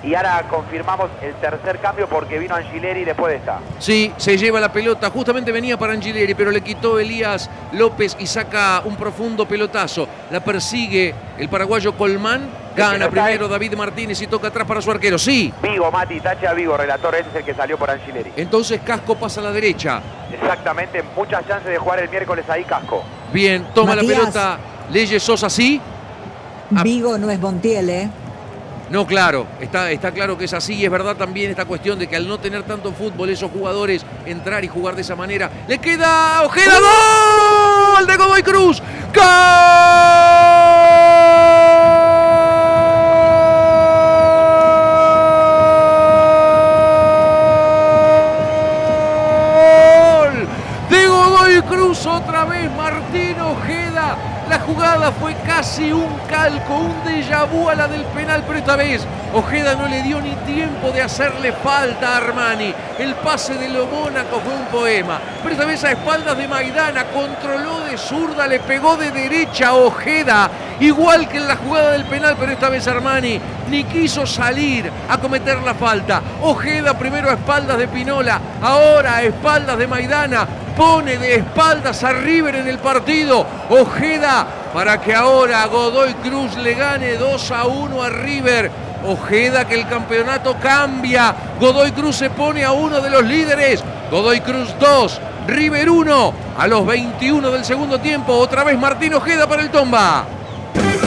Y ahora confirmamos el tercer cambio porque vino Angileri después de esta. Sí, se lleva la pelota, justamente venía para Angileri, pero le quitó Elías López y saca un profundo pelotazo. La persigue el paraguayo Colmán, gana primero David Martínez y toca atrás para su arquero. Sí. Vigo, Mati, tache a Vigo, relator, ese es el que salió por Angileri. Entonces Casco pasa a la derecha. Exactamente, muchas chances de jugar el miércoles ahí Casco. Bien, toma Matías. la pelota Leyes Sosa, sí. Vigo no es Montiel, ¿eh? No, claro, está claro que es así y es verdad también esta cuestión de que al no tener tanto fútbol esos jugadores entrar y jugar de esa manera. Le queda Ojeda, ¡gol de Godoy Cruz! ¡Gol! De Godoy Cruz otra vez Martín Ojeda. La jugada fue casi un calco, un déjà vu a la del penal, pero esta vez Ojeda no le dio ni tiempo de hacerle falta a Armani. El pase de lo Mónaco fue un poema, pero esta vez a espaldas de Maidana, controló de zurda, le pegó de derecha a Ojeda, igual que en la jugada del penal, pero esta vez Armani ni quiso salir a cometer la falta. Ojeda primero a espaldas de Pinola, ahora a espaldas de Maidana, pone de espaldas a River en el partido. Ojeda para que ahora Godoy Cruz le gane 2-1 a River. Ojeda que el campeonato cambia. Godoy Cruz se pone a uno de los líderes. Godoy Cruz 2, River 1 a los 21 del segundo tiempo. Otra vez Martín Ojeda para el Tomba.